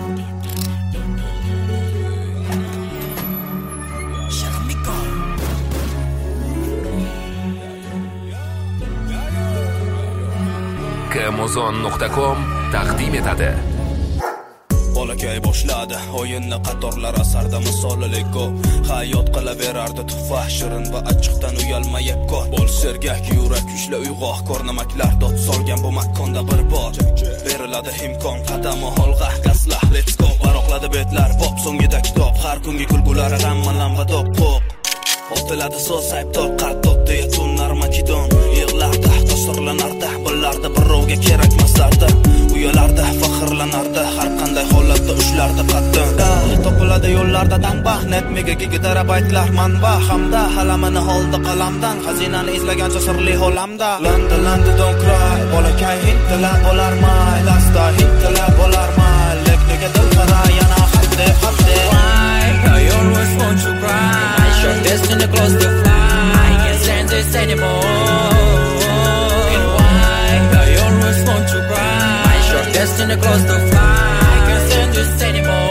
Kmozon.com taqdim etadi. Bolakay boshladi o'yinni qatorlar asarda misoli Lego. Hayot qilaverardi tuhfa shirin va achchiqdan uyalmayib ko'r. Bo'l sergak yurak kuchli uyg'oq ko'rnamaklar dod solgan bu makonda bir bor. Beriladi imkon qadami holg'a gaslah let's go. Baroqladi betlar pop so'ngida kitob har kungi kulgular g'ammalam va do'q. Otiladi so'z aytib qartotdi yatunlar makidon. Yig'larda tasirlanardi billarda birovga kerakmaslardi. Uyalarda faxrlanardi har qanday holatda ushlardi qatdan. Topiladi yo'llarda tanbah net mega gigiterabaytlar manba hamda halamini holdi qalamdan xazinani izlagancha sirli olamda. Landi don't cry bolakay hintla bo'lar may lasta hintla bo'lar may leknega dil qara yana xatde Why I always want to cry your destiny close to fly I can't stand this anymore and why I always want to cry your destiny close to fly I can't stand this anymore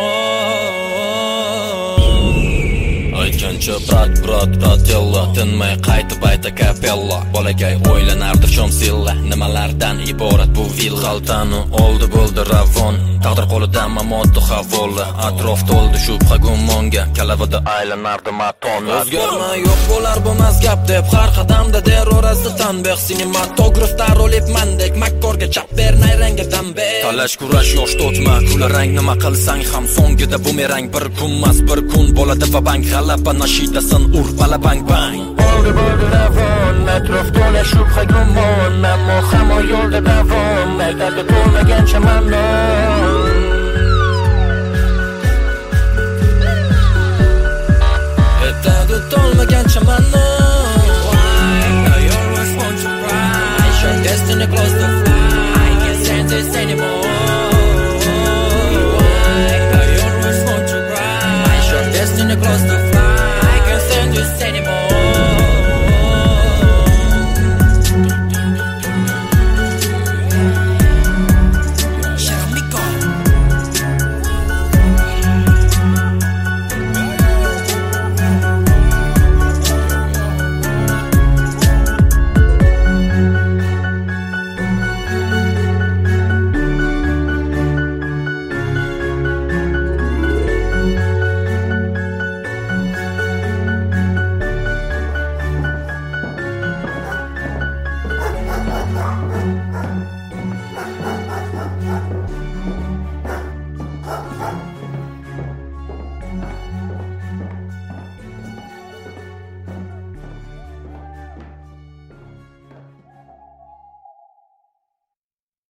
aytgancha brat tinmay qaytib ayta kapella bolakay o'ylanardi chomsilla nimalardan iborat bu villa xaltani oldi bo'ldi ravon taqdir qo'lidan mamotdi havoli atrof to'ldi shubha gumonga kalavida aylanardi maton o'zgarma yo'q bo'lar bo'lmas gap deb har qadamda der orasi tanbeh sinematografda rolipmandek makkorga chap ber nayranga dambe talash kurash yosh to'tma kula rang nima qilsang ham so'ngida bumerang bir kunmas bir kun bo'ladi va bank g'alaba nashidasin ur bala bang bang oldi bo'ldi ravon atrof to'la shubha gumon ammo hamon yo'lda davom aytadi to'lmagancha mamnun aytadi to'lmagancha mamnun